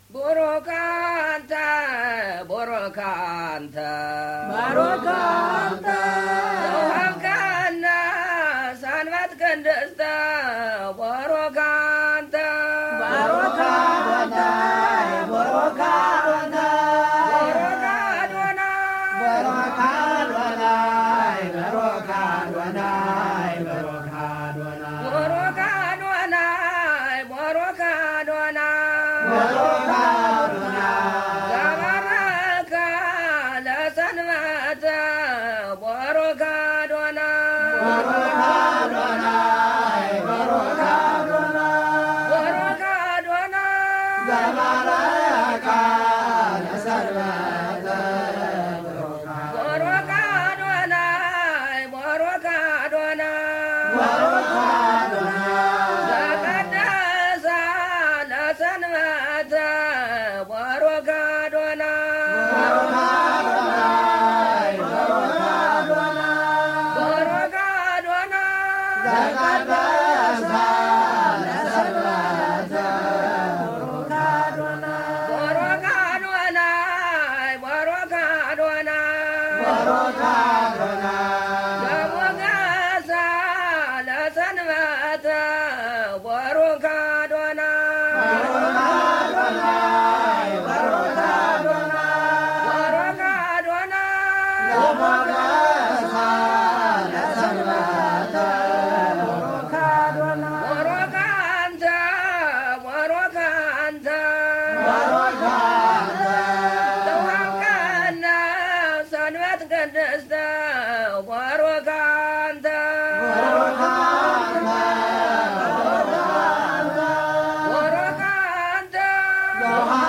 ቦሮካንተ ቦሮካንተ ባሮካንተ ወሃብከነ ሰንበት ቅድስተ ቦሮካንተ ባሮካንተ ቦሮካንተ ቦሮካዶናይ ቦሮካዶናይ ቦሮካዶናይ ቦሮካዶናይ ቦሮካዶናይ ቦሮካዶናይ ቦሮካዶናይ ዘባረከ ለሰንበተ ቦሮካዶናይ ቦሮካዶናይ ቦሮካዶናይ ቦሮካዶናይ ዘባረከ ለሰንበተ ቦሮካዶናይ ቦሮካዶናይ ቦሮካዶናይ ዘቀደሰ ለሰንበተ ቦሮካዶናይ ቦሮካዶናይ ቦሮካዶናይ ቦሮካዶናይ ዘቀደሰ ለሰንበተ ቦሮካዶናይ ቦሮካዶናይ ቦሮካዶናይ ቦሮካዶናይ ዘሞገሰ ለሰንበተ ቦሮካዶናይ ቦሮካዶናይ ቦሮካዶናይ ቦሮካዶናይ ዘሞገሰ ለሰንበተ ቦሮካዶናይ ቦሮካንተ ቦሮካንተ ቦሮካንተ ተዋቀነ ሰንበት ቅድስተ ቦሮካንተ ቦሮካንተ ቦሮካንተ ቦሮካንተ